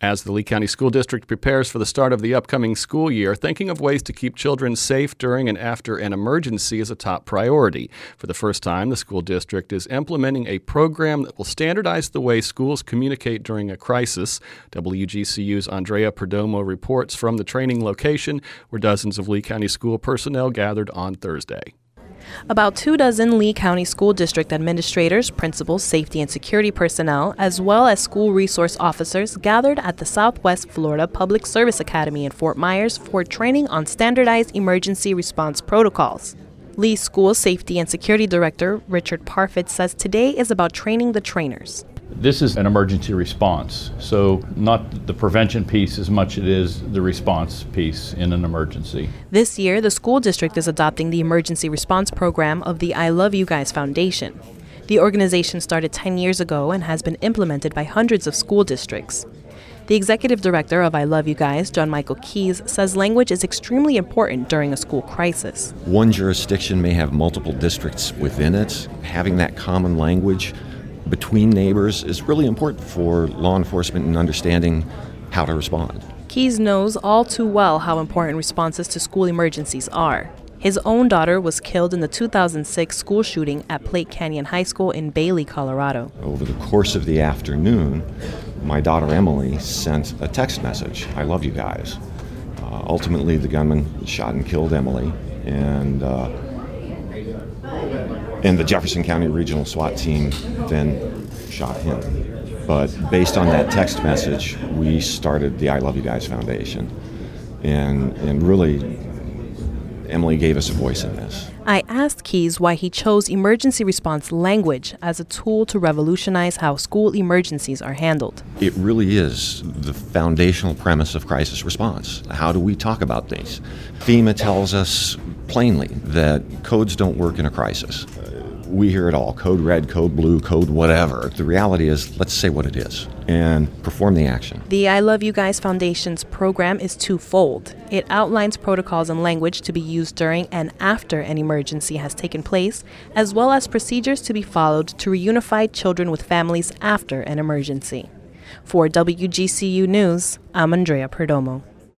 As the Lee County School District prepares for the start of the upcoming school year, thinking of ways to keep children safe during and after an emergency is a top priority. For the first time, the school district is implementing a program that will standardize the way schools communicate during a crisis. WGCU's Andrea Perdomo reports from the training location where dozens of Lee County school personnel gathered on Thursday. About 24 Lee County School District administrators, principals, safety and security personnel, as well as school resource officers gathered at the Southwest Florida Public Service Academy in Fort Myers for training on standardized emergency response protocols. Lee School Safety and Security Director Richard Parfit says today is about training the trainers. This is an emergency response, so not the prevention piece as much as it is the response piece in an emergency. This year, the school district is adopting the emergency response program of the I Love You Guys Foundation. The organization started 10 years ago and has been implemented by hundreds of school districts. The executive director of I Love You Guys, John Michael Keys, says language is extremely important during a school crisis. One jurisdiction may have multiple districts within it. Having that common language between neighbors is really important for law enforcement in understanding how to respond. Keys knows all too well how important responses to school emergencies are. His own daughter was killed in the 2006 school shooting at Plate Canyon High School in Bailey, Colorado. Over the course of the afternoon, my daughter Emily sent a text message, "I love you guys." Ultimately, the gunman shot and killed Emily, and the Jefferson County Regional SWAT team then shot him. But based on that text message, we started the I Love You Guys Foundation. And really, Emily gave us a voice in this. I asked Keys why he chose emergency response language as a tool to revolutionize how school emergencies are handled. It really is the foundational premise of crisis response. How do we talk about things? FEMA tells us plainly that codes don't work in a crisis. We hear it all, code red, code blue, code whatever. The reality is, let's say what it is and perform the action. The I Love You Guys Foundation's program is twofold. It outlines protocols and language to be used during and after an emergency has taken place, as well as procedures to be followed to reunify children with families after an emergency. For WGCU News, I'm Andrea Perdomo.